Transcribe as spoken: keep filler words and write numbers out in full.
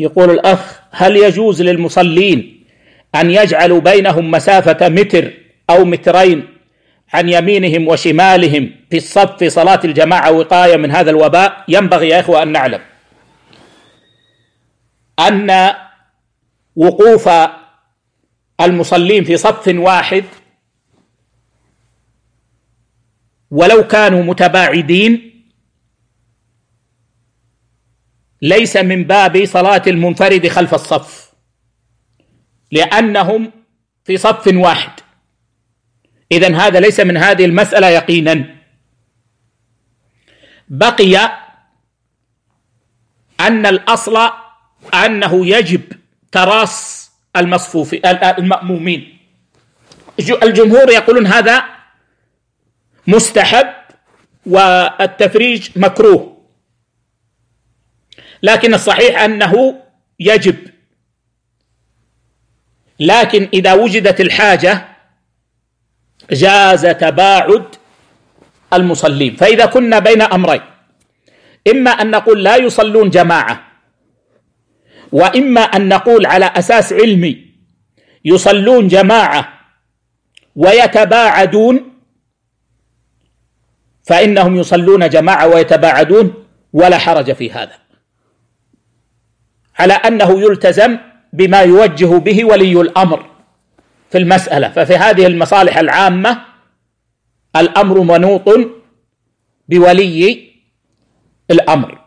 يقول الأخ: هل يجوز للمصلين أن يجعلوا بينهم مسافة متر أو مترين عن يمينهم وشمالهم في الصف في صلاة الجماعة وقاية من هذا الوباء؟ ينبغي يا إخوة أن نعلم أن وقوف المصلين في صف واحد ولو كانوا متباعدين ليس من باب صلاة المنفرد خلف الصف، لأنهم في صف واحد. إذن هذا ليس من هذه المسألة يقينا. بقي أن الأصل أنه يجب تراص المصفوف المأمومين. الجمهور يقولون هذا مستحب والتفريج مكروه، لكن الصحيح أنه يجب. لكن إذا وجدت الحاجة جاز تباعد المصلين. فإذا كنا بين أمرين، إما أن نقول لا يصلون جماعة، وإما أن نقول على أساس علمي يصلون جماعة ويتباعدون، فإنهم يصلون جماعة ويتباعدون ولا حرج في هذا، على أنه يلتزم بما يوجه به ولي الأمر في المسألة. ففي هذه المصالح العامة الأمر منوط بولي الأمر.